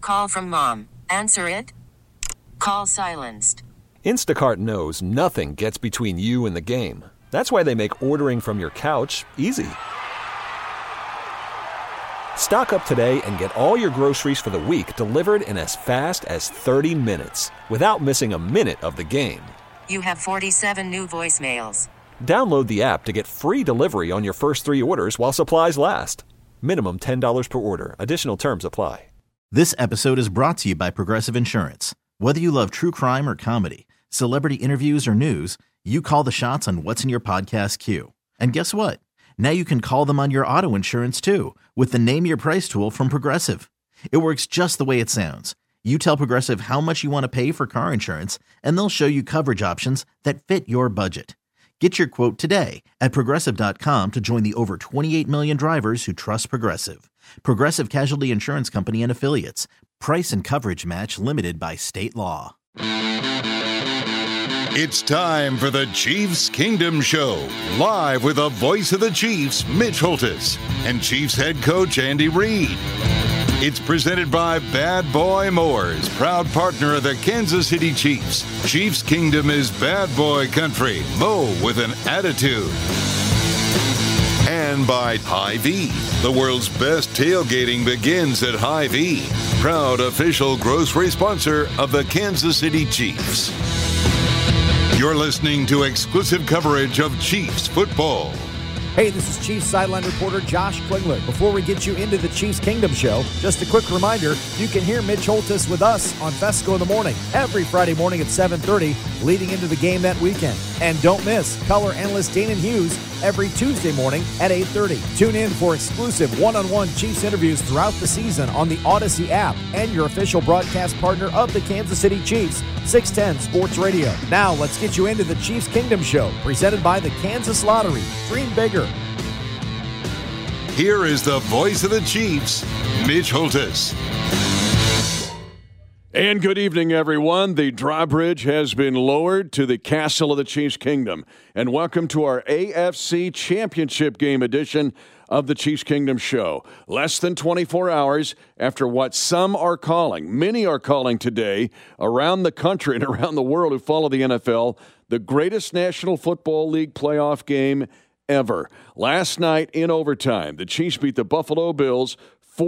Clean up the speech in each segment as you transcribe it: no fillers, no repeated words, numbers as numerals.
Call from mom. Answer it. Call silenced. Instacart knows nothing gets between you and the game. That's why they make ordering from your couch easy. Stock up today and get all your groceries for the week delivered in as fast as 30 minutes without missing a minute of the game. You have 47 new voicemails. Download the app to get free delivery on your first 3 orders while supplies last. Minimum $10 per order. Additional terms apply. This episode is brought to you by Progressive Insurance. Whether you love true crime or comedy, celebrity interviews or news, you call the shots on what's in your podcast queue. And guess what? Now you can call them on your auto insurance too with the Name Your Price tool from Progressive. It works just the way it sounds. You tell Progressive how much you want to pay for car insurance, and they'll show you coverage options that fit your budget. Get your quote today at Progressive.com to join the over 28 million drivers who trust Progressive. Progressive Casualty Insurance Company and Affiliates. Price and coverage match limited by state law. It's time for the Chiefs Kingdom Show, live with the voice of the Chiefs, Mitch Holthus, and Chiefs head coach Andy Reid. It's presented by Bad Boy Mowers, proud partner of the Kansas City Chiefs. Chiefs Kingdom is bad boy country. Mow with an attitude. And by Hy-Vee. The world's best tailgating begins at Hy-Vee, proud official grocery sponsor of the Kansas City Chiefs. You're listening to exclusive coverage of Chiefs football. Hey, this is Chiefs sideline reporter Josh Klingler. Before we get you into the Chiefs Kingdom Show, just a quick reminder, you can hear Mitch Holthus with us on Fesco in the Morning every Friday morning at 7:30, leading into the game that weekend. And don't miss color analyst Danon Hughes every Tuesday morning at 8:30. Tune in for exclusive one-on-one Chiefs interviews throughout the season on the Odyssey app and your official broadcast partner of the Kansas City Chiefs, 610 Sports Radio. Now let's get you into the Chiefs Kingdom Show, presented by the Kansas Lottery. Dream bigger. Here is the voice of the Chiefs, Mitch Holthus. And good evening, everyone. The drawbridge has been lowered to the castle of the Chiefs Kingdom. And welcome to our AFC Championship game edition of the Chiefs Kingdom Show. Less than 24 hours after what some are calling, many are calling today, around the country and around the world who follow the NFL, the greatest National Football League playoff game ever. Last night in overtime, the Chiefs beat the Buffalo Bills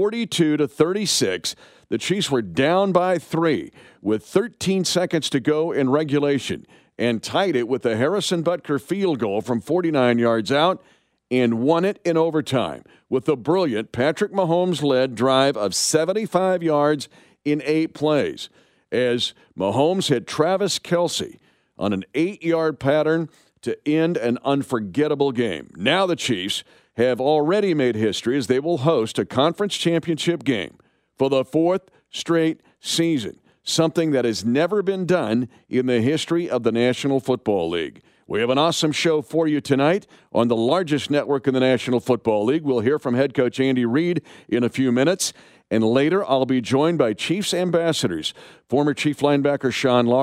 42-36. The Chiefs were down by 3 with 13 seconds to go in regulation and tied it with the Harrison Butker field goal from 49 yards out and won it in overtime with the brilliant Patrick Mahomes-led drive of 75 yards in 8 plays as Mahomes hit Travis Kelce on an 8-yard pattern to end an unforgettable game. Now the Chiefs have already made history as they will host a conference championship game for the 4th straight season, something that has never been done in the history of the National Football League. We have an awesome show for you tonight on the largest network in the National Football League. We'll hear from head coach Andy Reid in a few minutes. And later, I'll be joined by Chiefs ambassadors, former Chief linebacker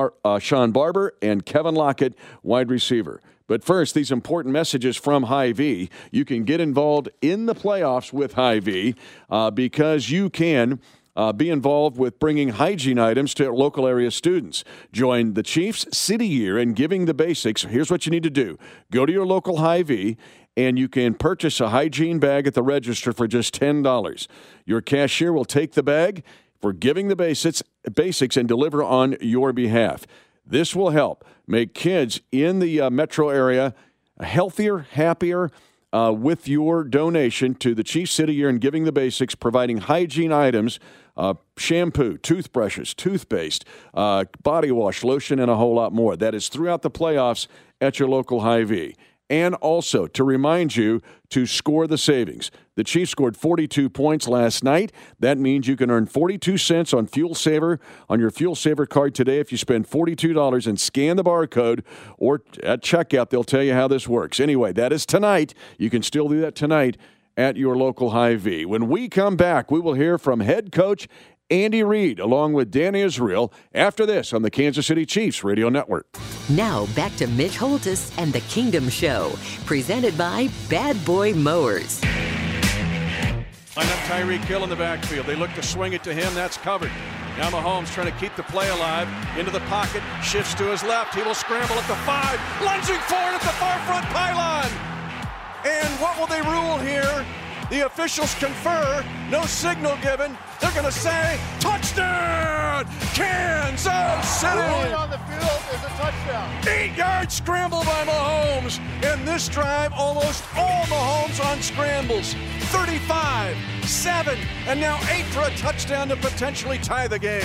Sean Barber and Kevin Lockett, wide receiver. But first, these important messages from Hy-Vee. You can get involved in the playoffs with Hy-Vee because you can be involved with bringing hygiene items to local area students. Join the Chiefs City Year in Giving the Basics. Here's what you need to do. Go to your local Hy-Vee, and you can purchase a hygiene bag at the register for just $10. Your cashier will take the bag for Giving the Basics and deliver on your behalf. This will help make kids in the metro area healthier, happier with your donation to the Chiefs City Year and Giving the Basics, providing hygiene items, shampoo, toothbrushes, toothpaste, body wash, lotion, and a whole lot more. That is throughout the playoffs at your local Hy-Vee. And also to remind you to score the savings. The Chiefs scored 42 points last night. That means you can earn 42 cents on Fuel Saver on your Fuel Saver card today if you spend $42 and scan the barcode, or at checkout they'll tell you how this works. Anyway, that is tonight. You can still do that tonight at your local Hy-Vee. When we come back, we will hear from head coach Andy Reid, along with Danny Israel, after this on the Kansas City Chiefs Radio Network. Now back to Mitch Holthus and the Kingdom Show, presented by Bad Boy Mowers. Line up Tyreek Hill in the backfield. They look to swing it to him. That's covered. Now Mahomes trying to keep the play alive. Into the pocket. Shifts to his left. He will scramble at the 5. Lunging forward at the far front pylon. And what will they rule here? The officials confer. No signal given. They're going to say, touchdown, Kansas City. Ruling on the field is a touchdown. 8-yard scramble by Mahomes. And this drive, almost all Mahomes on scrambles. 35, 7, and now 8 for a touchdown to potentially tie the game.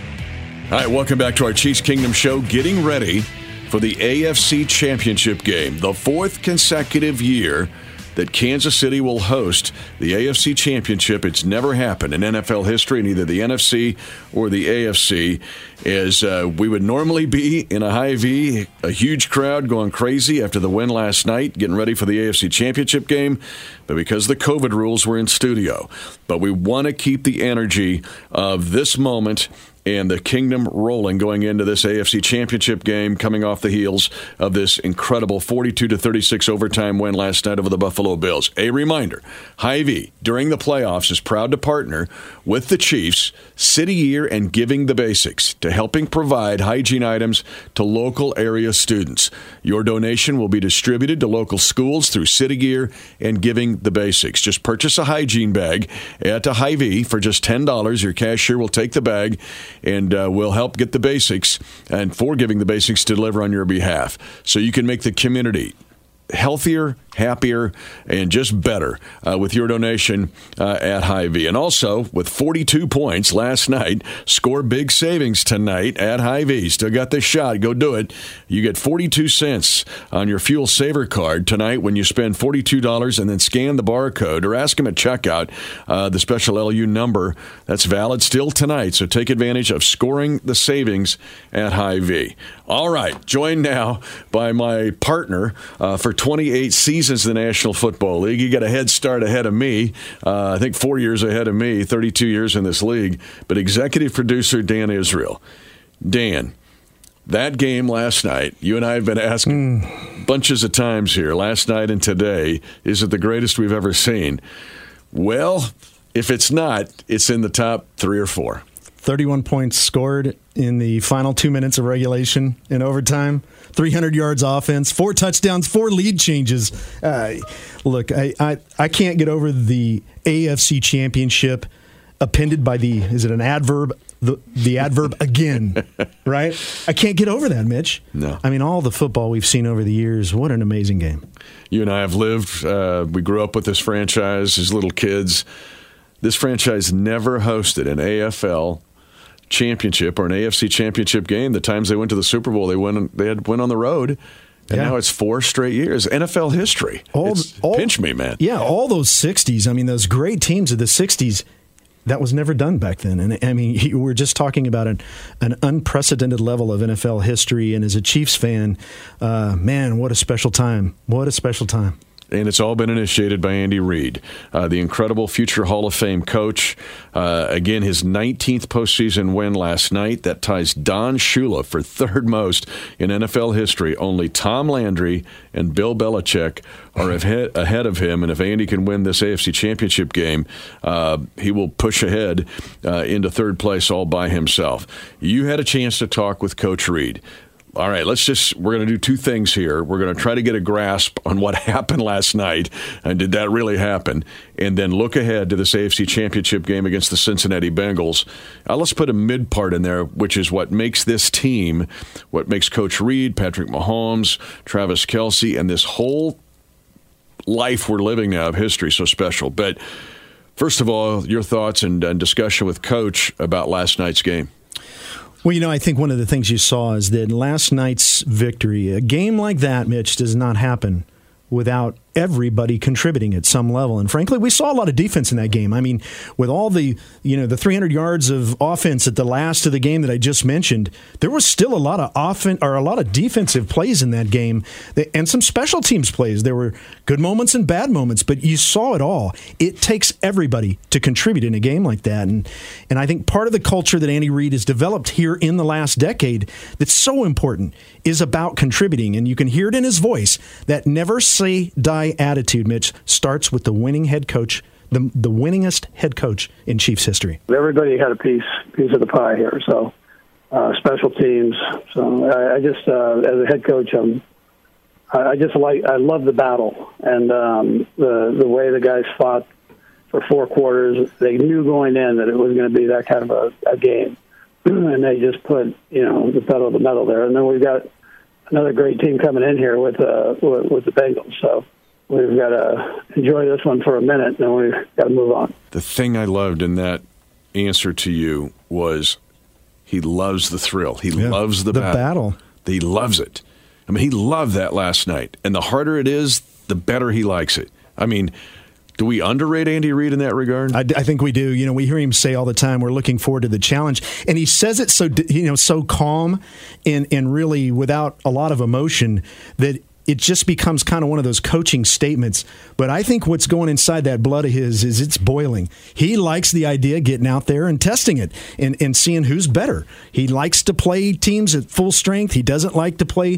All right, welcome back to our Chiefs Kingdom show. Getting ready for the AFC Championship game, the 4th consecutive year that Kansas City will host the AFC Championship. It's never happened in NFL history in either the NFC or the AFC. As we would normally be in a Hy-Vee, a huge crowd going crazy after the win last night, getting ready for the AFC Championship game. But because of the COVID rules, we're in studio. But we want to keep the energy of this moment and the Kingdom rolling going into this AFC Championship game, coming off the heels of this incredible 42-36 overtime win last night over the Buffalo Bills. A reminder, Hy-Vee, during the playoffs, is proud to partner with the Chiefs, City Year and Giving the Basics, to helping provide hygiene items to local area students. Your donation will be distributed to local schools through City Gear and Giving the Basics. Just purchase a hygiene bag at a Hy-Vee for just $10. Your cashier will take the bag and we'll help get the basics and for Giving the Basics to deliver on your behalf. So you can make the community healthier, happier, and just better with your donation at Hy-Vee. And also, with 42 points last night, score big savings tonight at Hy-Vee. Still got this shot. Go do it. You get 42 cents on your Fuel Saver card tonight when you spend $42 and then scan the barcode or ask them at checkout the special LU number. That's valid still tonight, so take advantage of scoring the savings at Hy-Vee. All right, joined now by my partner for 28 seasons in the National Football League. You got a head start ahead of me. I think 4 years ahead of me, 32 years in this league. But executive producer Dan Israel. Dan, that game last night, you and I have been asking bunches of times here, last night and today, is it the greatest we've ever seen? Well, if it's not, it's in the top 3 or 4. 31 points scored in the final 2 minutes of regulation in overtime. 300 yards offense, 4 touchdowns, 4 lead changes. Look, I can't get over the AFC Championship appended by is it an adverb? The adverb again, right? I can't get over that, Mitch. No. I mean, all the football we've seen over the years, what an amazing game. You and I have lived, we grew up with this franchise as little kids. This franchise never hosted an AFL championship or an AFC championship game. The times they went to the Super Bowl, they had win on the road, and now it's 4 straight years. NFL history. Pinch me, man. Yeah, all those 60s. I mean, those great teams of the 60s, that was never done back then. And I mean, we're just talking about an unprecedented level of NFL history. And as a Chiefs fan, man, what a special time. What a special time. And it's all been initiated by Andy Reid, the incredible future Hall of Fame coach. Again, his 19th postseason win last night. That ties Don Shula for 3rd most in NFL history. Only Tom Landry and Bill Belichick are ahead of him. And if Andy can win this AFC Championship game, he will push ahead into 3rd place all by himself. You had a chance to talk with Coach Reid. All right, we're going to do 2 things here. We're going to try to get a grasp on what happened last night, and did that really happen? And then look ahead to this AFC Championship game against the Cincinnati Bengals. Let's put a mid part in there, which is what makes this team, what makes Coach Reid, Patrick Mahomes, Travis Kelce, and this whole life we're living now of history so special. But first of all, your thoughts and discussion with Coach about last night's game. Well, I think one of the things you saw is that last night's victory, a game like that, Mitch, does not happen without everybody contributing at some level. And frankly, we saw a lot of defense in that game. I mean, with all the 300 yards of offense at the last of the game that I just mentioned, there was still a lot of defensive plays in that game and some special teams plays. There were good moments and bad moments, but you saw it all. It takes everybody to contribute in a game like that. And I think part of the culture that Andy Reid has developed here in the last decade that's so important is about contributing. And you can hear it in his voice. That never say die attitude, Mitch, starts with the winning head coach the winningest head coach in Chiefs history. Everybody had a piece of the pie here. So special teams. So I just as a head coach, I love the battle and the way the guys fought for 4 quarters. They knew going in that it was going to be that kind of a game, and they just put the pedal to the metal there. And then we've got another great team coming in here with the Bengals. So we've got to enjoy this one for a minute, and then we've got to move on. The thing I loved in that answer to you was he loves the thrill. He loves the battle. He loves it. I mean, he loved that last night. And the harder it is, the better he likes it. I mean, do we underrate Andy Reid in that regard? I think we do. We hear him say all the time, we're looking forward to the challenge. And he says it so calm and really without a lot of emotion that it just becomes kind of one of those coaching statements. But I think what's going inside that blood of his is it's boiling. He likes the idea of getting out there and testing it and seeing who's better. He likes to play teams at full strength. He doesn't like to play,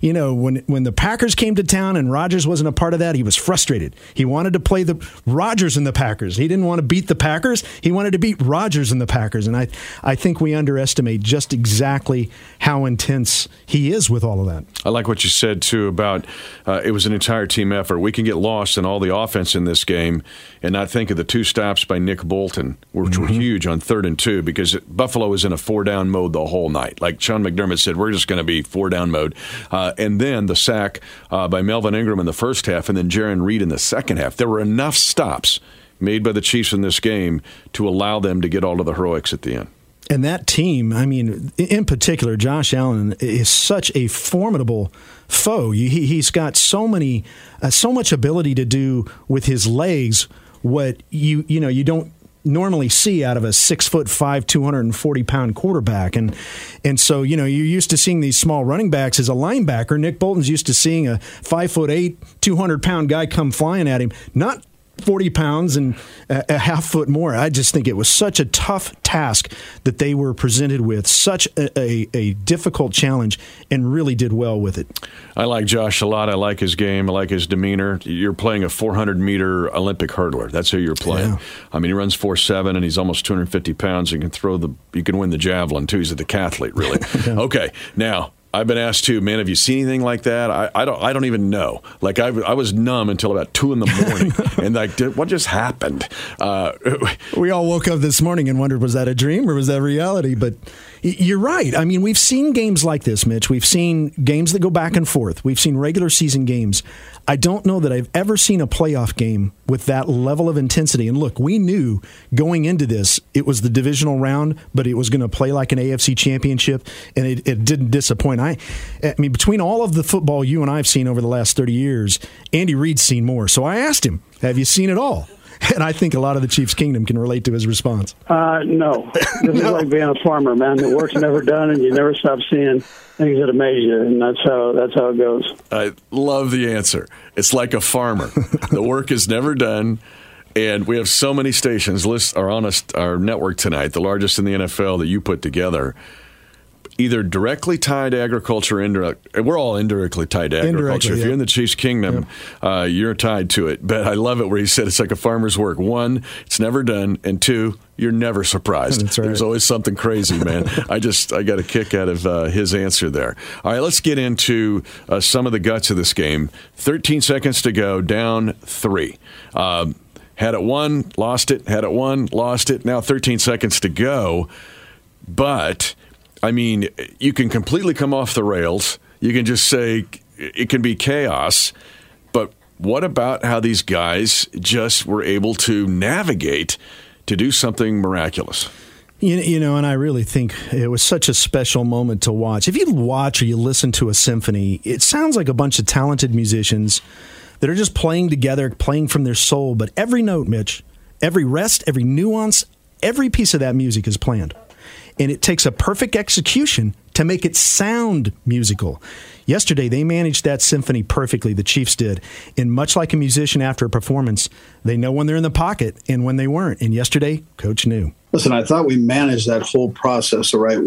when the Packers came to town and Rodgers wasn't a part of that, he was frustrated. He wanted to play the Rodgers and the Packers. He didn't want to beat the Packers. He wanted to beat Rodgers and the Packers. And I think we underestimate just exactly how intense he is with all of that. I like what you said, too, about it was an entire team effort. We can get lost in all the offense in this game and not think of the 2 stops by Nick Bolton, which were huge on 3rd and 2, because Buffalo was in a 4-down mode the whole night. Like Sean McDermott said, we're just going to be 4-down mode. And then the sack by Melvin Ingram in the first half and then Jaron Reed in the second half. There were enough stops made by the Chiefs in this game to allow them to get all of the heroics at the end. And that team, I mean, in particular, Josh Allen is such a formidable foe. He's got so much ability to do with his legs what you don't normally see out of a 6'5", 240-pound quarterback. And so, you're used to seeing these small running backs as a linebacker. Nick Bolton's used to seeing a 5'8", 200-pound guy come flying at him, not 40 pounds and a half foot more. I just think it was such a tough task that they were presented with, such a difficult challenge, and really did well with it. I like Josh a lot. I like his game. I like his demeanor. You're playing a 400-meter Olympic hurdler. That's who you're playing. Yeah. I mean, he runs 4.7, and he's almost 250 pounds. He can you can win the javelin, too. He's a decathlete, really. Yeah. Okay, now, I've been asked too, man, have you seen anything like that? I don't even know. Like I was numb until about 2 a.m. and like, what just happened? We all woke up this morning and wondered, was that a dream or was that reality? But you're right. I mean, we've seen games like this, Mitch. We've seen games that go back and forth. We've seen regular season games. I don't know that I've ever seen a playoff game with that level of intensity. And look, we knew going into this, it was the divisional round, but it was going to play like an AFC championship, and it didn't disappoint. I mean, between all of the football you and I have seen over the last 30 years, Andy Reid's seen more. So I asked him, have you seen it all? And I think a lot of the Chiefs Kingdom can relate to his response. No. This is like being a farmer, man. The work's never done, and you never stop seeing things that amaze you, and that's how it goes. I love the answer. It's like a farmer. The work is never done, and we have so many stations are on our network tonight, the largest in the NFL that you put together, either directly tied to agriculture, we're all indirectly tied to agriculture. If you're in the Chiefs Kingdom, you're tied to it. But I love it where he said it's like a farmer's work. 1, it's never done, and 2, you're never surprised. That's right. There's always something crazy, man. I got a kick out of his answer there. All right, let's get into some of the guts of this game. 13 seconds to go, down 3. Had it won, lost it. Had it won, lost it. Now 13 seconds to go. But I mean, you can completely come off the rails. You can just say it can be chaos. But what about how these guys just were able to navigate to do something miraculous? And I really think it was such a special moment to watch. If you watch or you listen to a symphony, it sounds like a bunch of talented musicians that are just playing together, playing from their soul. But every note, Mitch, every rest, every nuance, every piece of that music is planned. And it takes a perfect execution to make it sound musical. Yesterday, they managed that symphony perfectly, the Chiefs did. And much like a musician after a performance, they know when they're in the pocket and when they weren't. And yesterday, Coach knew. Listen, I thought we managed that whole process the right way. Whether it was the timeouts, whether it was the players,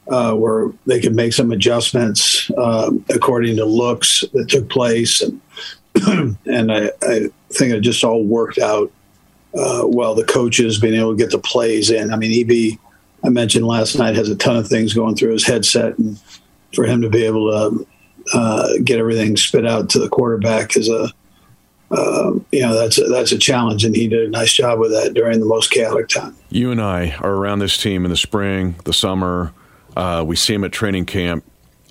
where they could make some adjustments according to looks that took place. And I think it just all worked out well. The coaches being able to get the plays in. I mean, EB, I mentioned last night, has a ton of things going through his headset, and for him to be able to get everything spit out to the quarterback is that's a challenge, and he did a nice job with that during the most chaotic time. You and I are around this team in the spring, the summer. We see him at training camp.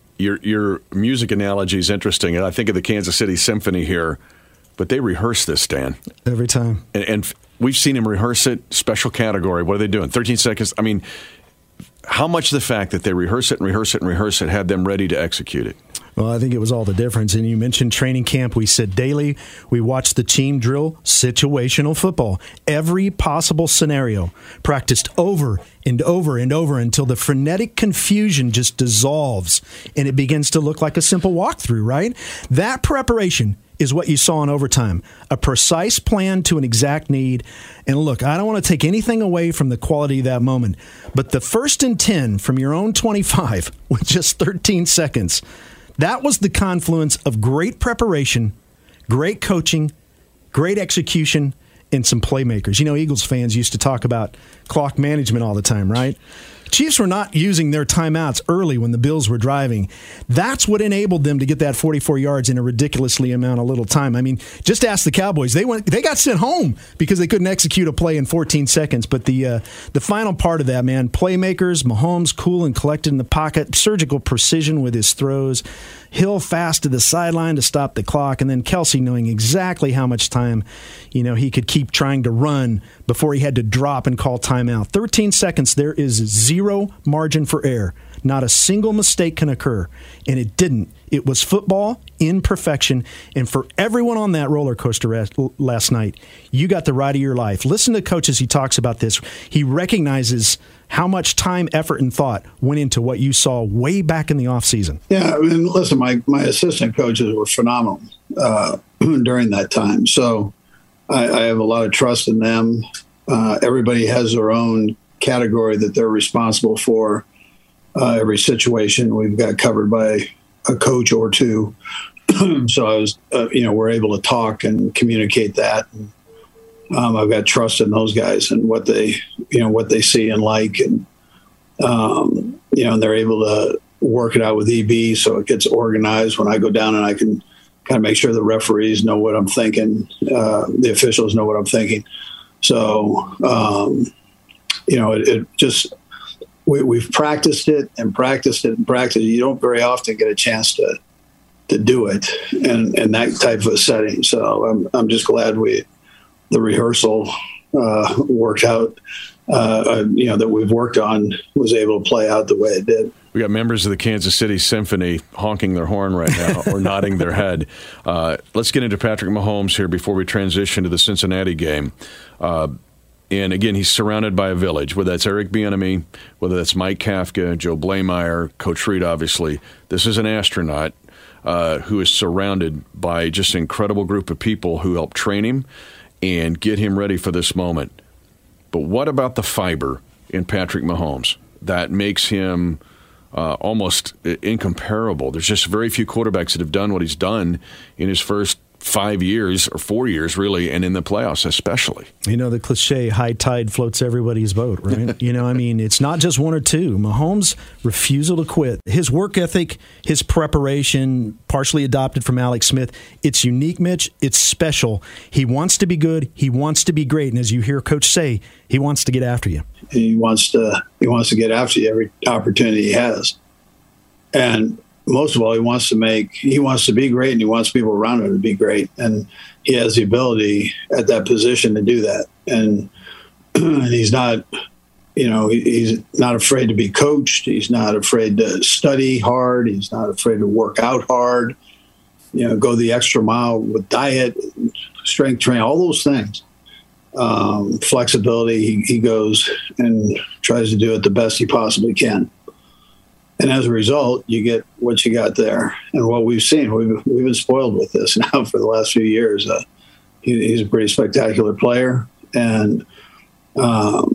Your music analogy is interesting, and I think of the Kansas City Symphony here, but they rehearse this, Dan. Every time. And we've seen him rehearse it, special category. What are they doing? 13 seconds? I mean, how much the fact that they rehearse it had them ready to execute it? Well, I think it was all the difference. And you mentioned training camp. We said daily, we watched the team drill situational football. Every possible scenario practiced over and over and over until the frenetic confusion just dissolves and it begins to look like a simple walkthrough, right? That preparation is what you saw in overtime. A precise plan to an exact need. And look, I don't want to take anything away from the quality of that moment, but the 1st and 10 from your own 25 with just 13 seconds, that was the confluence of great preparation, great coaching, great execution, and some playmakers. You know, Eagles fans used to talk about clock management all the time, right? Chiefs were not using their timeouts early when the Bills were driving. That's what enabled them to get that 44 yards in a ridiculously amount of little time. I mean, just ask the Cowboys. They got sent home because they couldn't execute a play in 14 seconds. But the final part of that, man, playmakers, Mahomes cool and collected in the pocket, surgical precision with his throws, Hill fast to the sideline to stop the clock, and then Kelsey knowing exactly how much time, he could keep trying to run before he had to drop and call timeout. 13 seconds, there is zero margin for error. Not a single mistake can occur, and it didn't. It was football in perfection, and for everyone on that roller coaster last night, you got the ride of your life. Listen to Coach as he talks about this. He recognizes how much time, effort, and thought went into what you saw way back in the offseason. Yeah, I mean, listen, my assistant coaches were phenomenal during that time, so I have a lot of trust in them. Everybody has their own category that they're responsible for. Every situation we've got covered by a coach or two. So I was, we're able to talk and communicate that. And, I've got trust in those guys and what they see and like, and and they're able to work it out with EB so it gets organized when I go down, and I can kind of make sure the referees know what I'm thinking, the officials know what I'm thinking. So, it just. We've practiced it and practiced it and practiced it. You don't very often get a chance to do it in that type of a setting. So I'm just glad the rehearsal worked out. That we've worked on was able to play out the way it did. We got members of the Kansas City Symphony honking their horn right now or nodding their head. Let's get into Patrick Mahomes here before we transition to the Cincinnati game. And again, he's surrounded by a village, whether that's Eric Bieniemy, whether that's Mike Kafka, Joe Blameyer, Coach Reed, obviously. This is an astronaut who is surrounded by just an incredible group of people who help train him and get him ready for this moment. But what about the fiber in Patrick Mahomes that makes him almost incomparable? There's just very few quarterbacks that have done what he's done in his first 5 years or 4 years, really, and in the playoffs especially. The cliche, high tide floats everybody's boat, right? It's not just one or two. Mahomes' refusal to quit, his work ethic, his preparation, partially adopted from Alex Smith, it's unique, Mitch. It's special. He wants to be good. He wants to be great. And as you hear Coach say, he wants to get after you. He wants to get after you every opportunity he has. And most of all, he wants to be great, and he wants people around him to be great. And he has the ability at that position to do that. And he's not, he's not afraid to be coached. He's not afraid to study hard. He's not afraid to work out hard, go the extra mile with diet, strength training, all those things. Flexibility, he goes and tries to do it the best he possibly can. And as a result, you get what you got there. And what we've seen, we've been spoiled with this now for the last few years. He's a pretty spectacular player. And,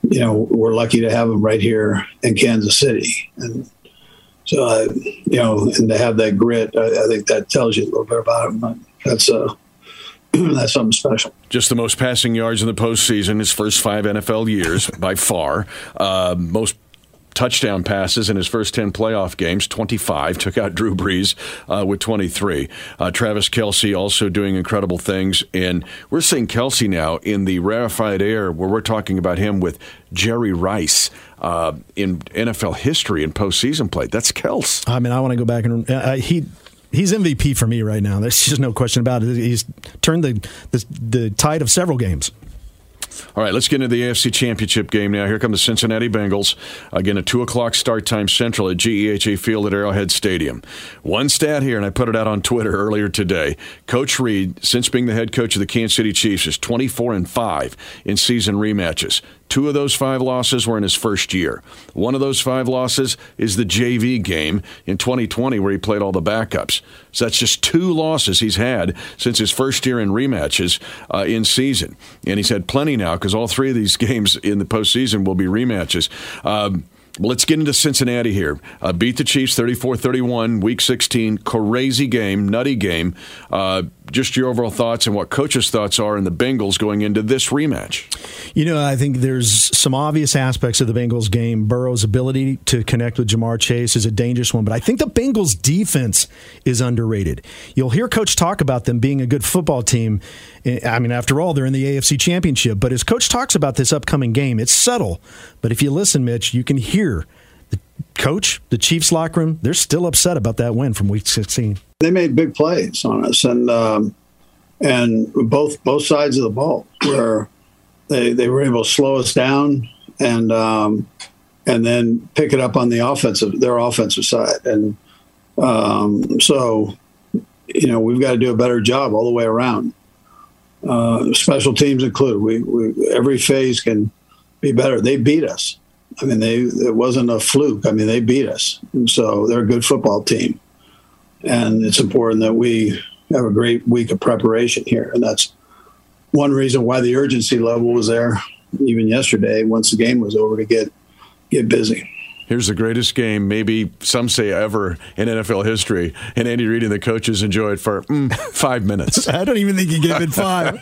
we're lucky to have him right here in Kansas City. And so, and to have that grit, I think that tells you a little bit about him. That's something special. Just the most passing yards in the postseason his first 5 NFL years by far. Most touchdown passes in his first 10 playoff games, 25, took out Drew Brees with 23. Travis Kelce also doing incredible things, and we're seeing Kelce now in the rarefied air where we're talking about him with Jerry Rice in NFL history and postseason play. That's Kelce. I mean, I want to go back and he's MVP for me right now. There's just no question about it. He's turned the tide of several games. All right, let's get into the AFC Championship game now. Here come the Cincinnati Bengals. Again, a 2 o'clock start time Central at GEHA Field at Arrowhead Stadium. One stat here, and I put it out on Twitter earlier today. Coach Reid, since being the head coach of the Kansas City Chiefs, is 24-5 in season rematches. 2 of those 5 losses were in his first year. One of those 5 losses is the JV game in 2020 where he played all the backups. So that's just 2 losses he's had since his first year in rematches in season. And he's had plenty now because all 3 of these games in the postseason will be rematches. Let's get into Cincinnati here. Beat the Chiefs 34-31, Week 16. Crazy game, nutty game. Just your overall thoughts and what coach's thoughts are in the Bengals going into this rematch. I think there's some obvious aspects of the Bengals game. Burrow's ability to connect with Jamar Chase is a dangerous one, but I think the Bengals defense is underrated. You'll hear Coach talk about them being a good football team. I mean, after all, they're in the AFC Championship, but as Coach talks about this upcoming game, it's subtle. But if you listen, Mitch, you can hear the coach, the Chiefs locker room, they're still upset about that win from Week 16. They made big plays on us, and both sides of the ball where they were able to slow us down and then pick it up on their offensive side, and so we've got to do a better job all the way around, special teams included. We every phase can be better. They beat us. I mean, it wasn't a fluke. I mean, they beat us, and so they're a good football team. And it's important that we have a great week of preparation here. And that's one reason why the urgency level was there even yesterday, once the game was over, to get busy. Here's the greatest game, maybe some say ever, in NFL history. And Andy Reid and the coaches enjoy it for 5 minutes. I don't even think he gave it 5.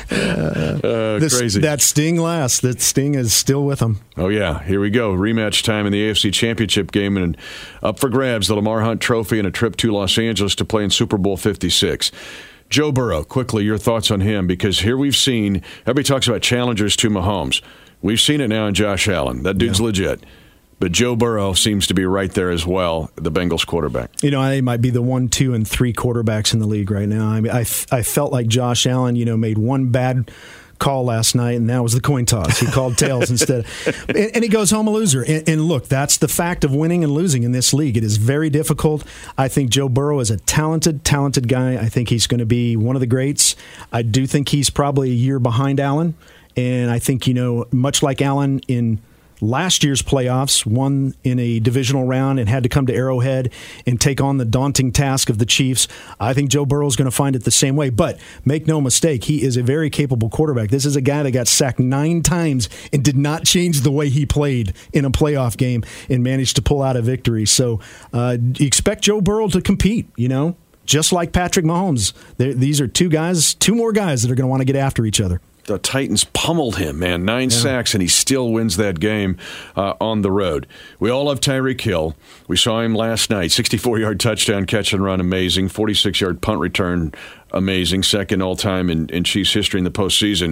Crazy. That sting lasts. That sting is still with him. Oh, yeah. Here we go. Rematch time in the AFC Championship game. And up for grabs, the Lamar Hunt Trophy and a trip to Los Angeles to play in Super Bowl 56. Joe Burrow, quickly, your thoughts on him, because here we've seen, everybody talks about challengers to Mahomes. We've seen it now in Josh Allen. That dude's legit. But Joe Burrow seems to be right there as well, the Bengals quarterback. I think he might be the 1, 2, and 3 quarterbacks in the league right now. I mean, I felt like Josh Allen, made one bad call last night, and that was the coin toss. He called tails instead. And he goes home a loser. And look, that's the fact of winning and losing in this league. It is very difficult. I think Joe Burrow is a talented guy. I think he's going to be one of the greats. I do think he's probably a year behind Allen. And I think, much like Allen in last year's playoffs, won in a divisional round and had to come to Arrowhead and take on the daunting task of the Chiefs. I think Joe Burrow is going to find it the same way. But make no mistake, he is a very capable quarterback. This is a guy that got sacked 9 times and did not change the way he played in a playoff game and managed to pull out a victory. So expect Joe Burrow to compete, just like Patrick Mahomes. These are 2 more guys that are going to want to get after each other. The Titans pummeled him, man. 9 sacks, and he still wins that game on the road. We all love Tyreek Hill. We saw him last night. 64-yard touchdown, catch and run, amazing. 46-yard punt return, amazing. Second all-time in Chiefs history in the postseason.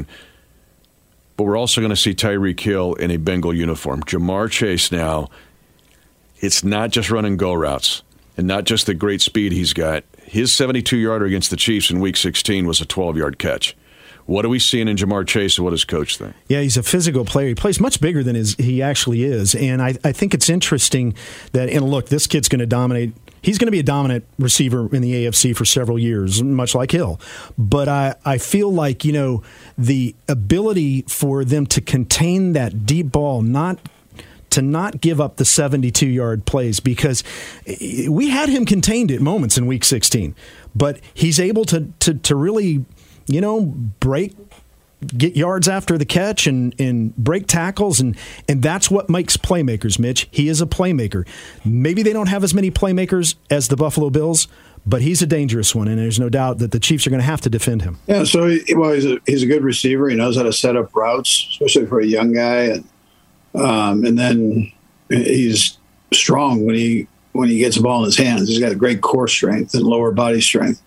But we're also going to see Tyreek Hill in a Bengal uniform. Jamar Chase now, it's not just run and go routes and not just the great speed he's got. His 72-yarder against the Chiefs in Week 16 was a 12-yard catch. What are we seeing in Jamar Chase, and what does Coach think? Yeah, he's a physical player. He plays much bigger than he actually is. And I think it's interesting that, and look, this kid's going to dominate. He's going to be a dominant receiver in the AFC for several years, much like Hill. But I feel like, the ability for them to contain that deep ball, not give up the 72-yard plays, because we had him contained at moments in Week 16. But he's able to really break get yards after the catch and break tackles, and that's what makes playmakers, Mitch. He is a playmaker. Maybe they don't have as many playmakers as the Buffalo Bills, but he's a dangerous one, and there's no doubt that the Chiefs are going to have to defend him. Yeah, so he's a good receiver. He knows how to set up routes, especially for a young guy, and then he's strong when he gets the ball in his hands. He's got a great core strength and lower body strength,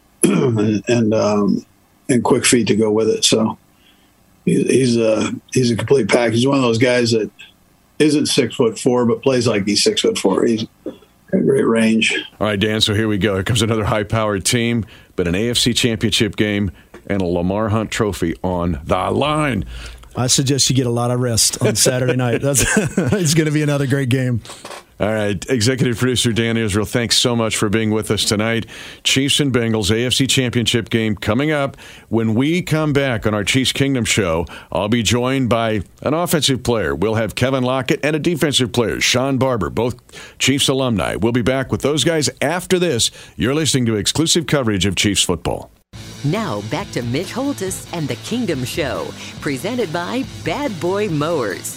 and quick feet to go with it. So he's a complete package. He's one of those guys that isn't 6'4", but plays like he's 6'4". He's got great range. All right, Dan, so here we go. Here comes another high-powered team, but an AFC championship game and a Lamar Hunt trophy on the line. I suggest you get a lot of rest on Saturday night. It's going to be another great game. All right, executive producer Dan Israel, thanks so much for being with us tonight. Chiefs and Bengals AFC Championship game coming up. When we come back on our Chiefs Kingdom show, I'll be joined by an offensive player. We'll have Kevin Lockett and a defensive player, Sean Barber, both Chiefs alumni. We'll be back with those guys after this. You're listening to exclusive coverage of Chiefs football. Now back to Mitch Holthus and the Kingdom Show, presented by Bad Boy Mowers.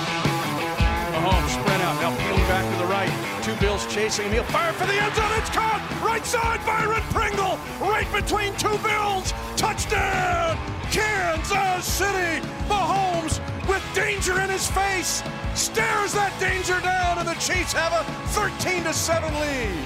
Mahomes spread out, now peeling back to the right. Two Bills chasing him. He'll fire for the end zone. It's caught. Right side, Byron Pringle. Right between two Bills. Touchdown, Kansas City. Mahomes with danger in his face stares that danger down, and the Chiefs have a 13-7 lead.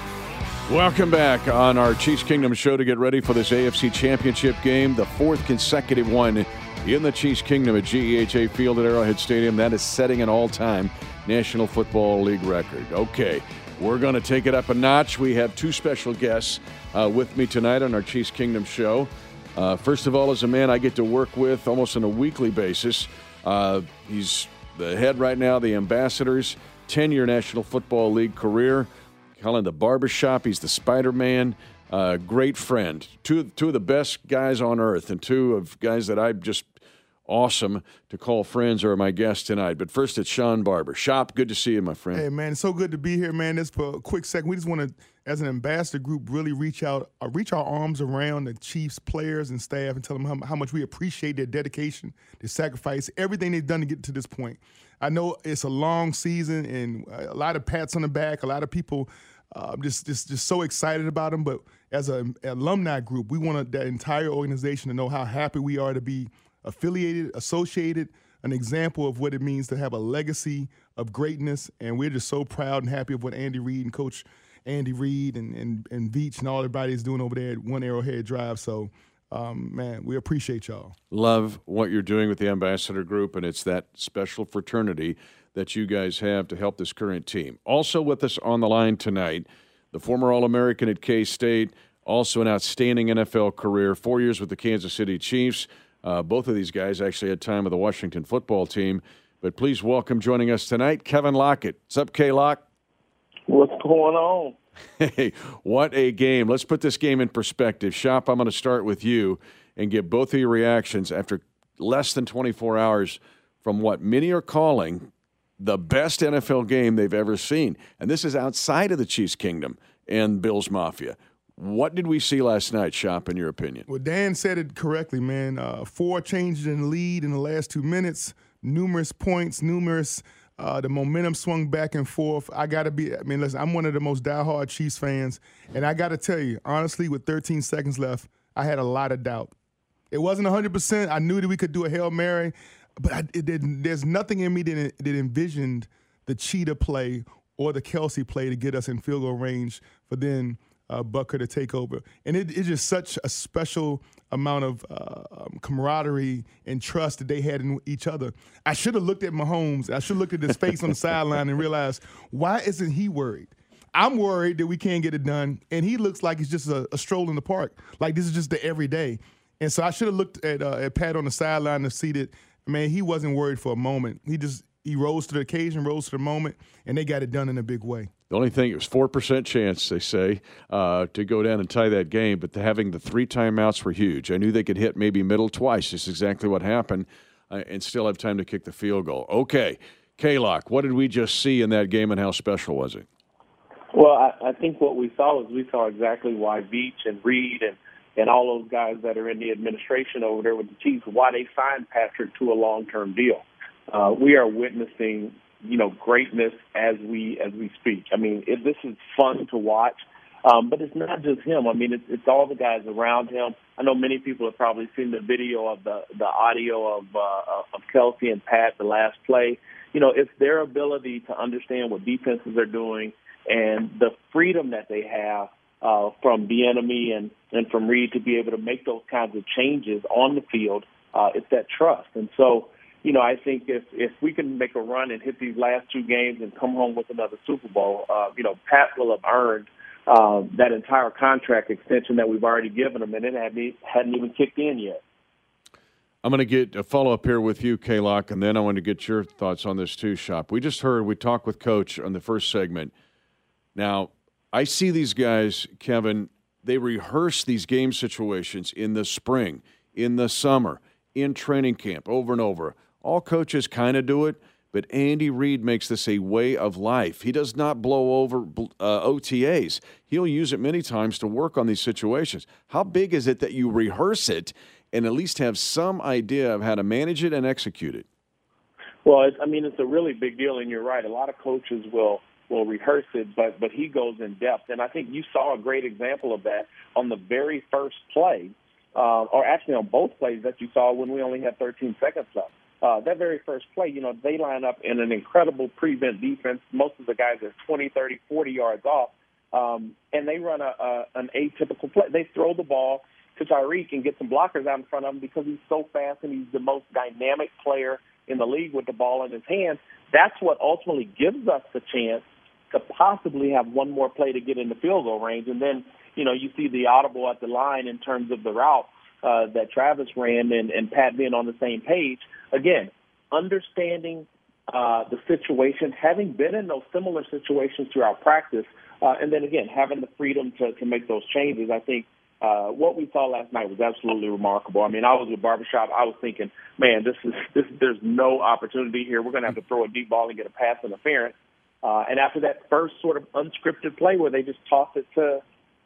Welcome back on our Chiefs Kingdom show to get ready for this AFC Championship game, the fourth consecutive one in the Chiefs Kingdom at GEHA Field at Arrowhead Stadium. That is setting an all-time National Football League record. Okay, we're going to take it up a notch. We have two special guests with me tonight on our Chiefs Kingdom show. First of all, as a man I get to work with almost on a weekly basis. He's the head right now, the Ambassadors, 10-year National Football League career. Calling the barbershop. He's the Spider-Man. Great friend. Two of the best guys on earth, and two of guys that I'm just awesome to call friends are my guests tonight. But first, it's Sean Barber. Shop, good to see you, my friend. Hey, man, it's so good to be here, man. Just for a quick second, we just want to, as an ambassador group, really reach our arms around the Chiefs players and staff and tell them how much we appreciate their dedication, their sacrifice, everything they've done to get to this point. I know it's a long season and a lot of pats on the back, a lot of people just so excited about them. But as an alumni group, we want that entire organization to know how happy we are to be affiliated, associated, an example of what it means to have a legacy of greatness. And we're just so proud and happy of what Andy Reid and Coach Andy Reid and Veach and all everybody is doing over there at One Arrowhead Drive. So, man, we appreciate y'all. Love what you're doing with the Ambassador Group, and it's that special fraternity that you guys have to help this current team. Also with us on the line tonight, the former All-American at K-State, also an outstanding NFL career, 4 years with the Kansas City Chiefs. Both of these guys actually had time with the Washington football team. But please welcome joining us tonight, Kevin Lockett. What's up, K-Lock? What's going on? Hey, what a game. Let's put this game in perspective. Shop, I'm going to start with you and get both of your reactions after less than 24 hours from what many are calling the best NFL game they've ever seen. And this is outside of the Chiefs Kingdom and Bills Mafia. What did we see last night, Shop, in your opinion? Well, Dan said it correctly, man. 4 changes in the lead in the last 2 minutes, numerous points, the momentum swung back and forth. Listen, I'm one of the most diehard Chiefs fans, and I got to tell you, honestly, with 13 seconds left, I had a lot of doubt. It wasn't 100%. I knew that we could do a Hail Mary, but there's nothing in me that envisioned the Cheetah play or the Kelsey play to get us in field goal range for then Butker to take over. And it's just such a special amount of camaraderie and trust that they had in each other. I should have looked at Mahomes. I should have looked at his face on the sideline and realized, why isn't he worried? I'm worried that we can't get it done, and he looks like he's just a stroll in the park. Like this is just the everyday. And so I should have looked at Pat on the sideline to see that, man, he wasn't worried for a moment. He rose to the occasion, rose to the moment, and they got it done in a big way. The only thing, it was 4% chance, they say, to go down and tie that game, but having the 3 timeouts were huge. I knew they could hit maybe middle twice. That's exactly what happened, and still have time to kick the field goal. Okay, K-Lock, what did we just see in that game, and how special was it? Well, I think what we saw exactly why Veach and Reid and and all those guys that are in the administration over there with the Chiefs, why they signed Patrick to a long-term deal. We are witnessing, greatness as we speak. I mean, this is fun to watch, but it's not just him. I mean, it's all the guys around him. I know many people have probably seen the video of the audio of Kelsey and Pat, the last play. It's their ability to understand what defenses are doing and the freedom that they have from Bieniemy and from Reed to be able to make those kinds of changes on the field. It's that trust. And so, I think if we can make a run and hit these last two games and come home with another Super Bowl, Pat will have earned that entire contract extension that we've already given him, and it hadn't even kicked in yet. I'm going to get a follow-up here with you, K-Lock, and then I want to get your thoughts on this too, Shop. We talked with Coach on the first segment. Now, I see these guys, Kevin, they rehearse these game situations in the spring, in the summer, in training camp, over and over. All coaches kind of do it, but Andy Reid makes this a way of life. He does not blow over OTAs. He'll use it many times to work on these situations. How big is it that you rehearse it and at least have some idea of how to manage it and execute it? Well, it's a really big deal, and you're right. A lot of coaches will rehearse it, but he goes in depth. And I think you saw a great example of that on the very first play, or actually on both plays that you saw when we only had 13 seconds left. That very first play, they line up in an incredible prevent defense. Most of the guys are 20, 30, 40 yards off, and they run an atypical play. They throw the ball to Tyreek and get some blockers out in front of him because he's so fast and he's the most dynamic player in the league with the ball in his hands. That's what ultimately gives us the chance to possibly have one more play to get in the field goal range. And then, you see the audible at the line in terms of the route that Travis ran and Pat being on the same page. Again, understanding the situation, having been in those similar situations throughout practice, and then, again, having the freedom to make those changes. I think what we saw last night was absolutely remarkable. I mean, I was with Barbershop. I was thinking, man, there's no opportunity here. We're going to have to throw a deep ball and get a pass interference. And after that first sort of unscripted play where they just toss it to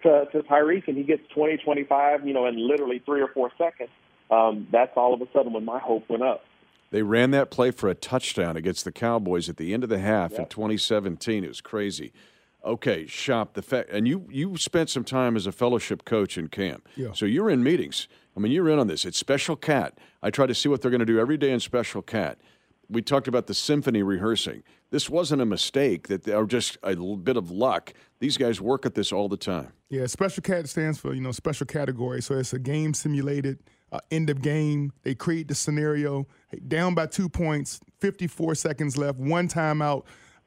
Tyreek and he gets 20, 25, in literally 3 or 4 seconds, that's all of a sudden when my hope went up. They ran that play for a touchdown against the Cowboys at the end of the half in 2017. It was crazy. Okay, Shop, and you spent some time as a fellowship coach in camp. Yeah. So you're in meetings. I mean, you're in on this. It's Special Cat. I try to see what they're going to do every day in Special Cat. We talked about the symphony rehearsing. This wasn't a mistake or just a little bit of luck. These guys work at this all the time. Yeah, Special Cat stands for, special category. So it's a game simulated, end of game. They create the scenario, down by 2 points, 54 seconds left, one timeout.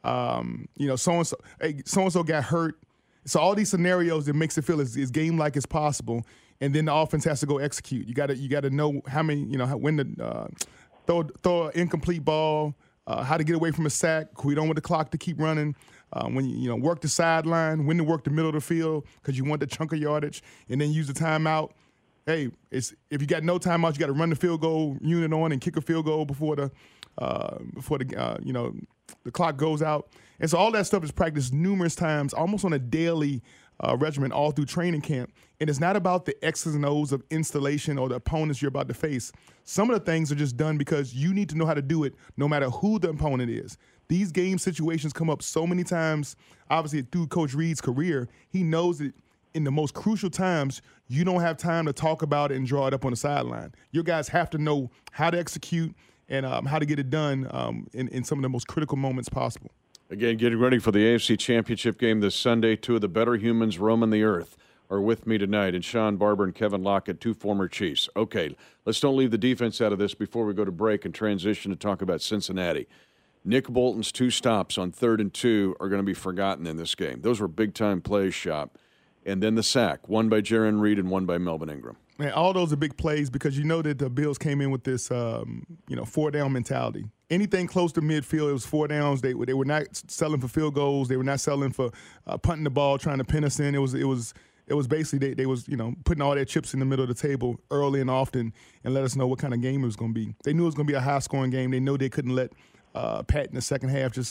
So-and-so got hurt. So all these scenarios that makes it feel as game-like as possible, and then the offense has to go execute. You got to know how many, when to throw an incomplete ball, how to get away from a sack. We don't want the clock to keep running. When you work the sideline, when to work the middle of the field because you want the chunk of yardage, and then use the timeout. Hey, if you got no timeouts, you got to run the field goal unit on and kick a field goal before the clock goes out. And so all that stuff is practiced numerous times, almost on a daily regimen all through training camp. And it's not about the X's and O's of installation or the opponents you're about to face. Some of the things are just done because you need to know how to do it no matter who the opponent is. These game situations come up so many times, obviously through Coach Reed's career. He knows that in the most crucial times, you don't have time to talk about it and draw it up on the sideline. Your guys have to know how to execute and how to get it done in some of the most critical moments possible. Again, getting ready for the AFC Championship game this Sunday. Two of the better humans roaming the earth are with me tonight, and Sean Barber and Kevin Lockett, two former Chiefs. Okay, let's don't leave the defense out of this before we go to break and transition to talk about Cincinnati. Nick Bolton's 2 stops on 3rd and 2 are going to be forgotten in this game. Those were big-time plays, Shop. And then the sack, one by Jaron Reed and one by Melvin Ingram. Man, all those are big plays because you know that the Bills came in with this, 4-down mentality. Anything close to midfield, it was 4 downs. They were not selling for field goals. They were not selling for punting the ball, trying to pin us in. It was basically they was putting all their chips in the middle of the table early and often and let us know what kind of game it was going to be. They knew it was going to be a high-scoring game. They know they couldn't let Pat in the second half just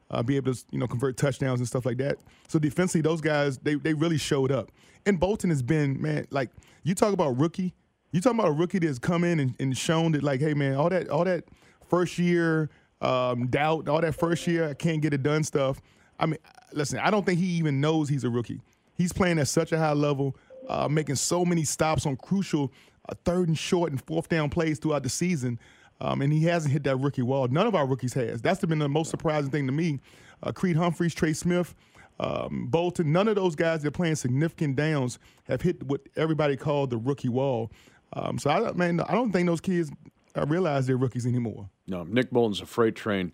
be able to convert touchdowns and stuff like that. So defensively, those guys they really showed up. And Bolton has been, man, like you talk about rookie. You talking about a rookie that's come in and shown that, like, hey man, all that first year doubt, all that first year I can't get it done stuff. I mean, listen, I don't think he even knows he's a rookie. He's playing at such a high level, making so many stops on crucial third and short and fourth down plays throughout the season. And he hasn't hit that rookie wall. None of our rookies has. That's been the most surprising thing to me. Creed Humphreys, Trey Smith, Bolton, none of those guys that are playing significant downs have hit what everybody called the rookie wall. So, I don't think those kids realize they're rookies anymore. No, Nick Bolton's a freight train.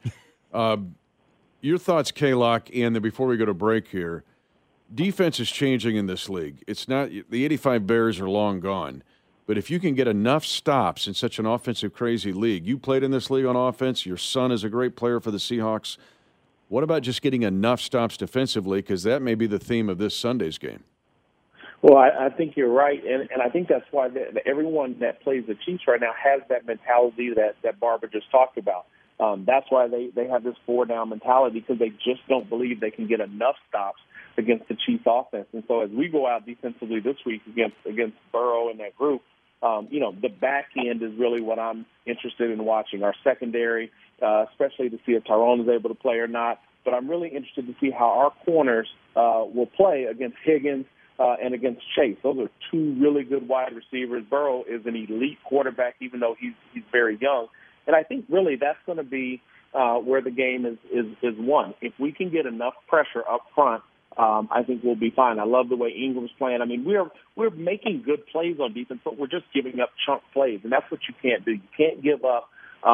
Your thoughts, K-Lock, and then before we go to break here, defense is changing in this league. It's not – the 85 Bears are long gone. But if you can get enough stops in such an offensive crazy league, you played in this league on offense, your son is a great player for the Seahawks. What about just getting enough stops defensively? Because that may be the theme of this Sunday's game. Well, I think you're right, and I think that's why everyone that plays the Chiefs right now has that mentality that Barbara just talked about. That's why they have this four-down mentality, because they just don't believe they can get enough stops against the Chiefs offense. And so as we go out defensively this week against Burrow and that group, the back end is really what I'm interested in watching. Our secondary, especially to see if Tyrone is able to play or not. But I'm really interested to see how our corners will play against Higgins and against Chase. Those are two really good wide receivers. Burrow is an elite quarterback, even though he's very young. And I think really that's going to be where the game is won. If we can get enough pressure up front, I think we'll be fine. I love the way Ingram's playing. I mean, we're making good plays on defense, but we're just giving up chunk plays, and that's what you can't do. You can't give up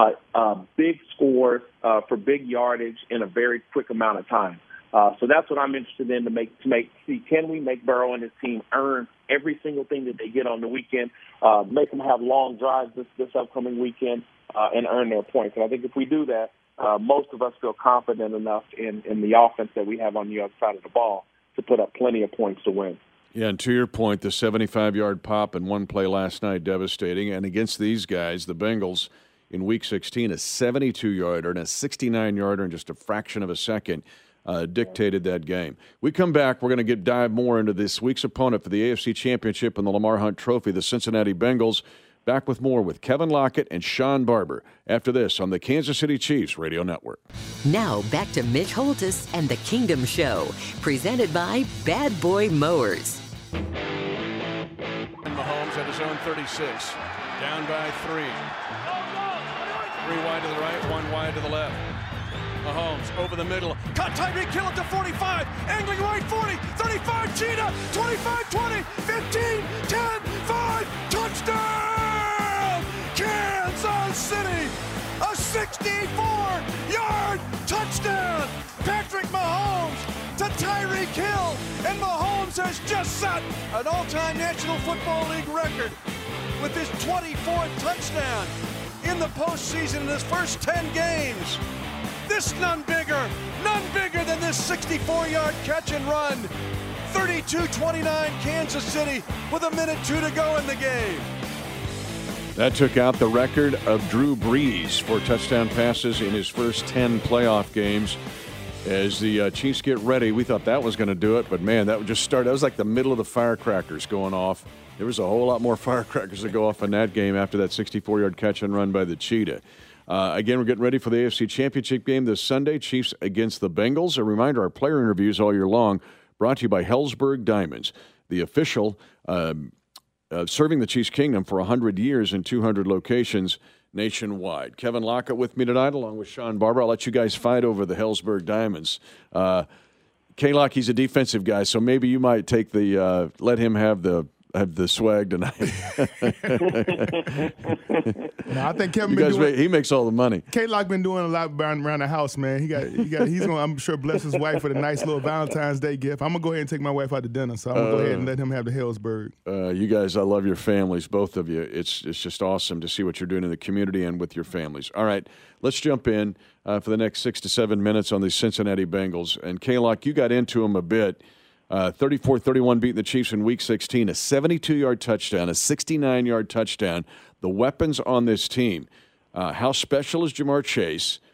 big scores for big yardage in a very quick amount of time. So that's what I'm interested in to see, can we make Burrow and his team earn every single thing that they get on the weekend, make them have long drives this upcoming weekend, and earn their points. And I think if we do that, most of us feel confident enough in the offense that we have on the other side of the ball to put up plenty of points to win. Yeah, and to your point, the 75-yard pop in one play last night, devastating. And against these guys, the Bengals in Week 16, a 72-yarder and a 69-yarder in just a fraction of a second dictated that game. We come back, we're going to dive more into this week's opponent for the AFC Championship and the Lamar Hunt Trophy, the Cincinnati Bengals. Back with more with Kevin Lockett and Sean Barber after this on the Kansas City Chiefs Radio Network. Now back to Mitch Holthus and the Kingdom Show, presented by Bad Boy Mowers. Mahomes at his own 36, down by 3. 3 wide to the right, 1 wide to the left. Mahomes over the middle, caught Tyreek Hill at the 45, angling right 40, 35, Cheetah, 25, 20, 15, 10, 5, touchdown! Kansas City, a 64-yard touchdown! Patrick Mahomes to Tyreek Hill, and Mahomes has just set an all-time National Football League record with his 24th touchdown in the postseason in his first 10 games. This none bigger than this 64-yard catch and run. 32-29 Kansas City with 1:02 to go in the game. That took out the record of Drew Brees for touchdown passes in his first 10 playoff games. As the Chiefs get ready, we thought that was going to do it, but man, that would just start. That was like the middle of the firecrackers going off. There was a whole lot more firecrackers that go off in that game after that 64-yard catch and run by the Cheetah. Again, we're getting ready for the AFC Championship game this Sunday, Chiefs against the Bengals. A reminder, our player interviews all year long brought to you by Hellsberg Diamonds, the official serving the Chiefs Kingdom for 100 years in 200 locations nationwide. Kevin Lockett with me tonight, along with Sean Barber. I'll let you guys fight over the Hellsberg Diamonds. K-Lock, he's a defensive guy, so maybe you might take the let him have the swag tonight. No, I think Kevin he makes all the money. K-Lock been doing a lot around the house, man. He's gonna, I'm sure, bless his wife with a nice little Valentine's Day gift. I'm gonna go ahead and take my wife out to dinner, so I'm gonna go ahead and let him have the Hellsberg. You guys, I love your families, both of you. It's just awesome to see what you're doing in the community and with your families. All right, let's jump in for the next 6 to 7 minutes on the Cincinnati Bengals. And K-Lock, you got into them a bit. 34-31 beating the Chiefs in Week 16, a 72-yard touchdown, a 69-yard touchdown. The weapons on this team. How special is Jamar Chase?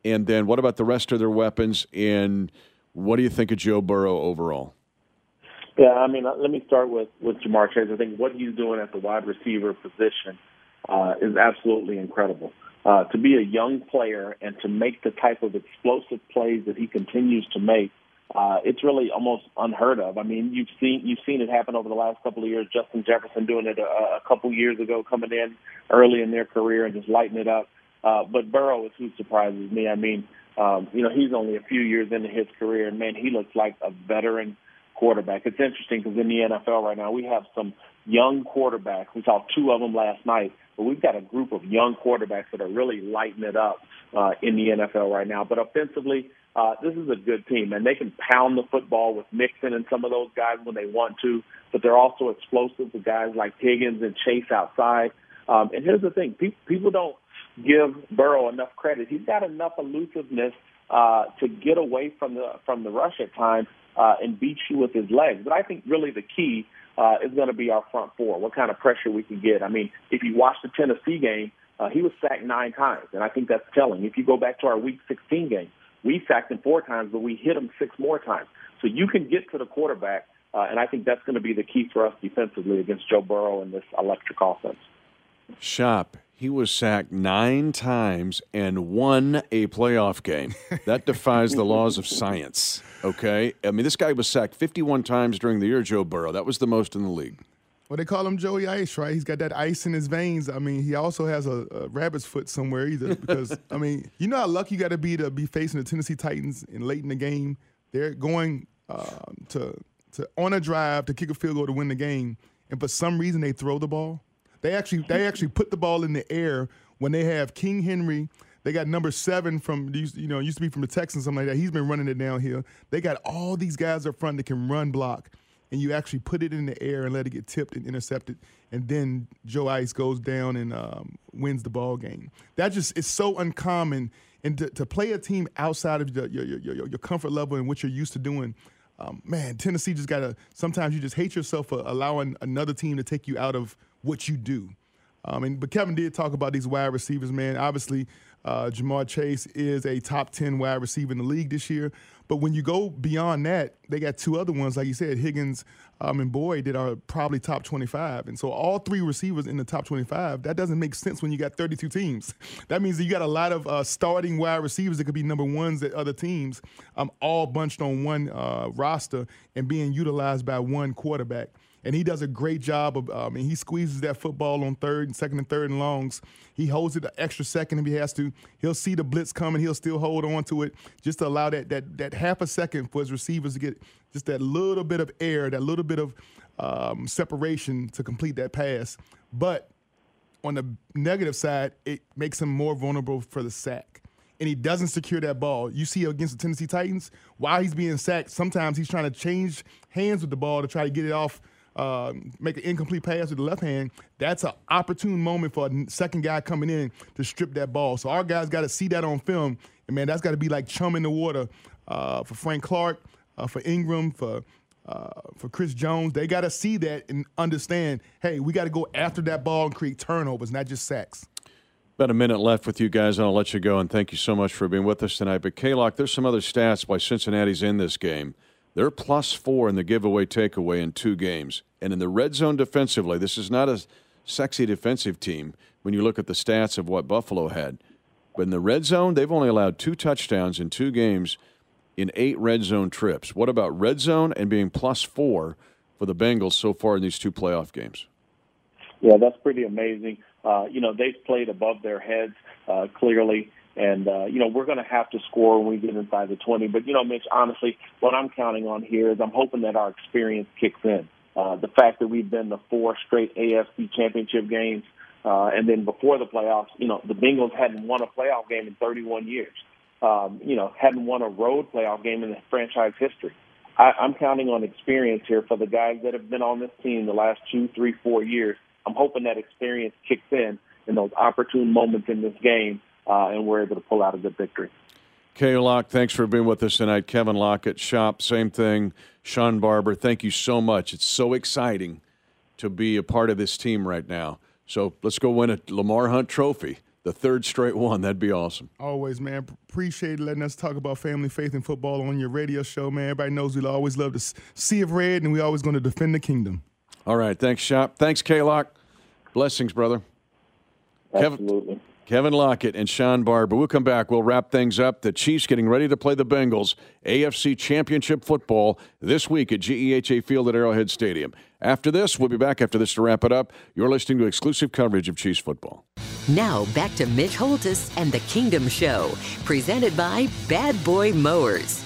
And then what about the rest of their weapons? And what do you think of Joe Burrow overall? Yeah, I mean, let me start with Ja'Marr Chase. I think what he's doing at the wide receiver position is absolutely incredible. To be a young player and to make the type of explosive plays that he continues to make, it's really almost unheard of. I mean, you've seen it happen over the last couple of years. Justin Jefferson doing it a couple years ago, coming in early in their career and just lighting it up. But Burrow is who surprises me. I mean, he's only a few years into his career, and man, he looks like a veteran quarterback. It's interesting because in the NFL right now we have some young quarterbacks. We saw two of them last night, but we've got a group of young quarterbacks that are really lighting it up in the NFL right now. But offensively, this is a good team, and they can pound the football with Mixon and some of those guys when they want to, but they're also explosive with guys like Higgins and Chase outside. And here's the thing. People don't give Burrow enough credit. He's got enough elusiveness to get away from the rush at times and beat you with his legs. But I think really the key is going to be our front four, what kind of pressure we can get. I mean, if you watch the Tennessee game, he was sacked 9 times, and I think that's telling. If you go back to our Week 16 game, we sacked him 4 times, but we hit him 6 more times. So you can get to the quarterback, and I think that's going to be the key for us defensively against Joe Burrow and this electric offense. Shop. He was sacked 9 times and won a playoff game. That defies the laws of science, okay? I mean, this guy was sacked 51 times during the year, Joe Burrow. That was the most in the league. Well, they call him Joey Ice, right? He's got that ice in his veins. I mean, he also has a rabbit's foot somewhere either because, I mean, you know how lucky you got to be facing the Tennessee Titans in late in the game. They're going to on a drive to kick a field goal to win the game, and for some reason they throw the ball. They actually put the ball in the air when they have King Henry. They got number 7 from, used to be from the Texans, something like that. He's been running it downhill. They got all these guys up front that can run block, and you actually put it in the air and let it get tipped and intercepted, and then Joe Ice goes down and wins the ball game. That just is so uncommon, and to play a team outside of your comfort level and what you're used to doing, man, Tennessee just got to – sometimes you just hate yourself for allowing another team to take you out of what you do. But Kevin did talk about these wide receivers, man. Obviously, Ja'Marr Chase is a top 10 wide receiver in the league this year. But when you go beyond that, they got 2 other ones, like you said, Higgins and Boyd, that are probably top 25. And so all 3 receivers in the top 25, that doesn't make sense when you got 32 teams. That means that you got a lot of starting wide receivers that could be number 1s at other teams, all bunched on one roster and being utilized by one quarterback. And he does a great job of, he squeezes that football on second and third and longs. He holds it an extra second if he has to. He'll see the blitz coming. He'll still hold on to it just to allow that half a second for his receivers to get just that little bit of air, that little bit of separation to complete that pass. But on the negative side, it makes him more vulnerable for the sack. And he doesn't secure that ball. You see against the Tennessee Titans, while he's being sacked, sometimes he's trying to change hands with the ball to try to get it off, make an incomplete pass with the left hand. That's an opportune moment for a second guy coming in to strip that ball. So our guys got to see that on film. And, man, that's got to be like chum in the water for Frank Clark, for Ingram, for Chris Jones. They got to see that and understand, hey, we got to go after that ball and create turnovers, not just sacks. About a minute left with you guys, and I'll let you go, and thank you so much for being with us tonight. But, K-Lock, there's some other stats why Cincinnati's in this game. They're +4 in the giveaway takeaway in 2 games. And in the red zone defensively, this is not a sexy defensive team when you look at the stats of what Buffalo had. But in the red zone, they've only allowed 2 touchdowns in 2 games in 8 red zone trips. What about red zone and being +4 for the Bengals so far in these 2 playoff games? Yeah, that's pretty amazing. They've played above their heads clearly. And, we're going to have to score when we get inside the 20. But, Mitch, honestly, what I'm counting on here is I'm hoping that our experience kicks in. The fact that we've been to 4 straight AFC championship games, and then before the playoffs, the Bengals hadn't won a playoff game in 31 years. Hadn't won a road playoff game in the franchise history. I'm counting on experience here for the guys that have been on this team the last 2, 3, 4 years. I'm hoping that experience kicks in those opportune moments in this game, and we're able to pull out a good victory. K-Lock, thanks for being with us tonight. Kevin Lockett, Shop, same thing. Sean Barber, thank you so much. It's so exciting to be a part of this team right now. So let's go win a Lamar Hunt trophy. the third straight one. That'd be awesome. Always, man. Appreciate letting us talk about family, faith, and football on your radio show, man. Everybody knows we always love to see it red, and we always going to defend the kingdom. All right. Thanks, Shop. Thanks, K-Lock. Blessings, brother. Absolutely. Kevin Lockett and Sean Barber. We'll come back. We'll wrap things up. The Chiefs getting ready to play the Bengals. AFC Championship football this week at GEHA Field at Arrowhead Stadium. After this, we'll be back after this to wrap it up. You're listening to exclusive coverage of Chiefs football. Now back to Mitch Holthus and the Kingdom Show, presented by Bad Boy Mowers.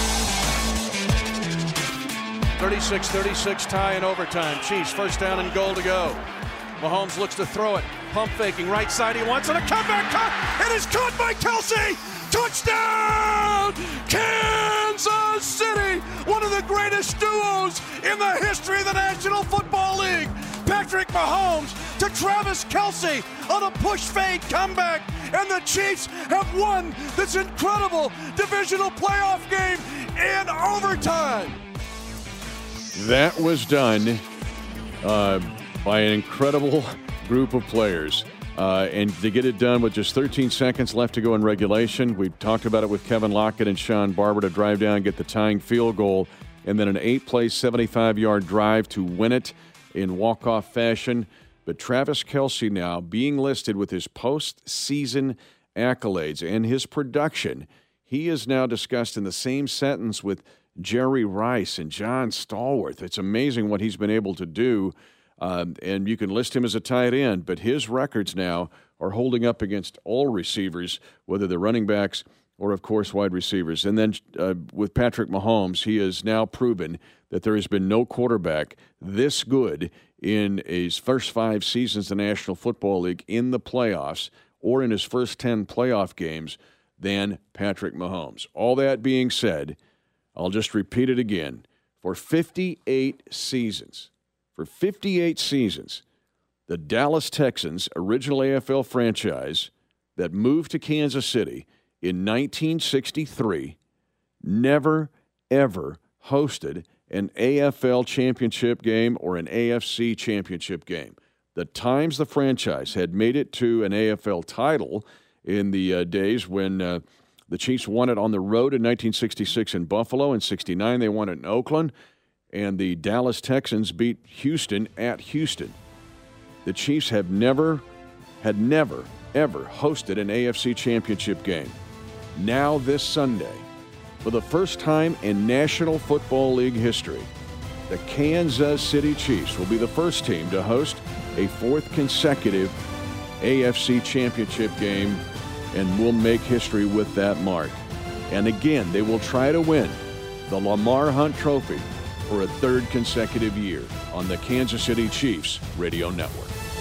36-36 tie in overtime. Chiefs first down and goal to go. Mahomes looks to throw it. Pump faking right side. He wants it. A comeback cut. It is caught by Kelce. Touchdown! Kansas City! One of the greatest duos in the history of the National Football League. Patrick Mahomes to Travis Kelce on a push fade comeback. And the Chiefs have won this incredible divisional playoff game in overtime. That was done by an incredible group of players. And to get it done with just 13 seconds left to go in regulation, we talked about it with Kevin Lockett and Sean Barber to drive down, get the tying field goal, and then an 8-play, 75-yard drive to win it in walk-off fashion. But Travis Kelce now being listed with his postseason accolades and his production, he is now discussed in the same sentence with Jerry Rice and John Stallworth. It's amazing what he's been able to do. And you can list him as a tight end, but his records now are holding up against all receivers, whether they're running backs or, of course, wide receivers. And then with Patrick Mahomes, he has now proven that there has been no quarterback this good in his first 5 seasons in the National Football League in the playoffs or in his first 10 playoff games than Patrick Mahomes. All that being said, I'll just repeat it again. For 58 seasons, the Dallas Texans, original AFL franchise that moved to Kansas City in 1963, never, ever hosted an AFL championship game or an AFC championship game. The times the franchise had made it to an AFL title in the days when the Chiefs won it on the road in 1966 in Buffalo. In 69, they won it in Oakland. And the Dallas Texans beat Houston at Houston. The Chiefs had never, ever hosted an AFC championship game. Now this Sunday, for the first time in National Football League history, the Kansas City Chiefs will be the first team to host a 4th consecutive AFC championship game and will make history with that mark. And again, they will try to win the Lamar Hunt Trophy for a 3rd consecutive year on the Kansas City Chiefs Radio Network.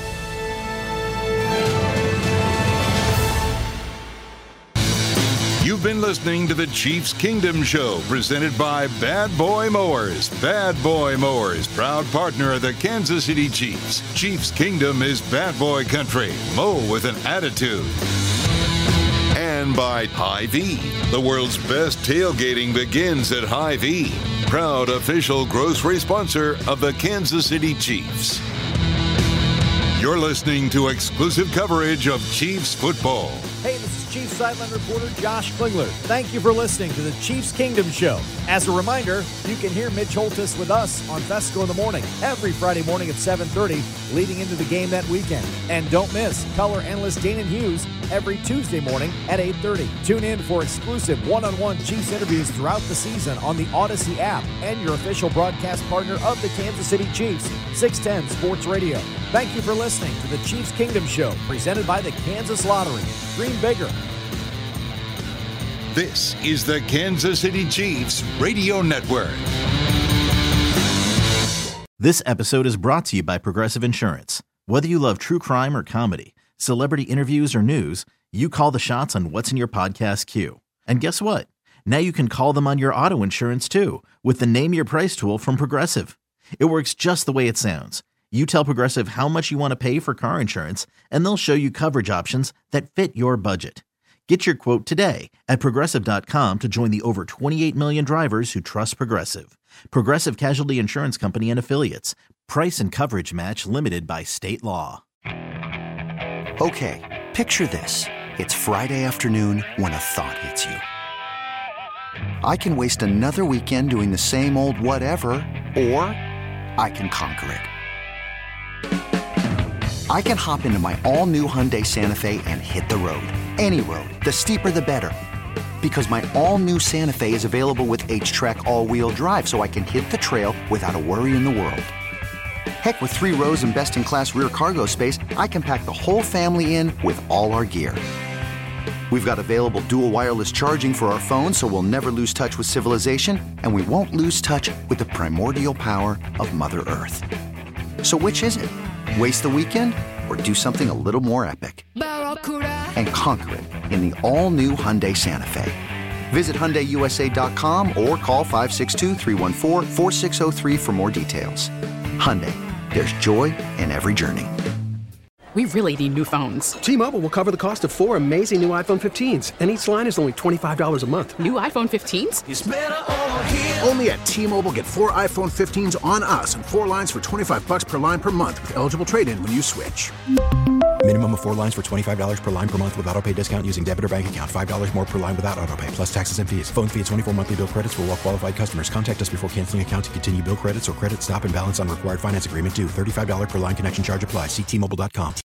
You've been listening to the Chiefs Kingdom Show, presented by Bad Boy Mowers. Bad Boy Mowers, proud partner of the Kansas City Chiefs. Chiefs Kingdom is bad boy country. Mow with an attitude. And by Hy-Vee. The world's best tailgating begins at Hy-Vee. Proud official grocery sponsor of the Kansas City Chiefs. You're listening to exclusive coverage of Chiefs football. Hey, this is Chiefs sideline reporter Josh Klingler. Thank you for listening to the Chiefs Kingdom Show. As a reminder, you can hear Mitch Holthus with us on Fesco in the Morning every Friday morning at 7:30, leading into the game that weekend. And don't miss color analyst Danon Hughes every Tuesday morning at 8:30. Tune in for exclusive one-on-one Chiefs interviews throughout the season on the Odyssey app and your official broadcast partner of the Kansas City Chiefs, 610 Sports Radio. Thank you for listening to the Chiefs Kingdom Show, presented by the Kansas Lottery. Dream bigger. This is the Kansas City Chiefs Radio Network. This episode is brought to you by Progressive Insurance. Whether you love true crime or comedy, celebrity interviews or news, you call the shots on what's in your podcast queue. And guess what? Now you can call them on your auto insurance too, with the Name Your Price tool from Progressive. It works just the way it sounds. You tell Progressive how much you want to pay for car insurance, and they'll show you coverage options that fit your budget. Get your quote today at Progressive.com to join the over 28 million drivers who trust Progressive. Progressive Casualty Insurance Company and Affiliates. Price and coverage match limited by state law. Okay, Picture this. It's Friday afternoon when a thought hits you. I can waste another weekend doing the same old whatever, or I can conquer it. I can hop into my all-new Hyundai Santa Fe and hit the road. Any road. The steeper, the better. Because my all-new Santa Fe is available with H-Track all-wheel drive, so I can hit the trail without a worry in the world. Heck, with 3 rows and best-in-class rear cargo space, I can pack the whole family in with all our gear. We've got available dual wireless charging for our phones, so we'll never lose touch with civilization, and we won't lose touch with the primordial power of Mother Earth. So which is it? Waste the weekend or do something a little more epic? And conquer it in the all-new Hyundai Santa Fe. Visit HyundaiUSA.com or call 562-314-4603 for more details. Hyundai, there's joy in every journey. We really need new phones. T-Mobile will cover the cost of 4 amazing new iPhone 15s, and each line is only $25 a month. New iPhone 15s? It's better over here. Only at T-Mobile, get 4 iPhone 15s on us and 4 lines for $25 per line per month with eligible trade-in when you switch. Minimum of 4 lines for $25 per line per month with autopay discount using debit or bank account. $5 more per line without autopay, plus taxes and fees. Phone fee at 24 monthly bill credits for well-qualified customers. Contact us before canceling account to continue bill credits or credit stop and balance on required finance agreement due. $35 per line connection charge applies. See T-Mobile.com.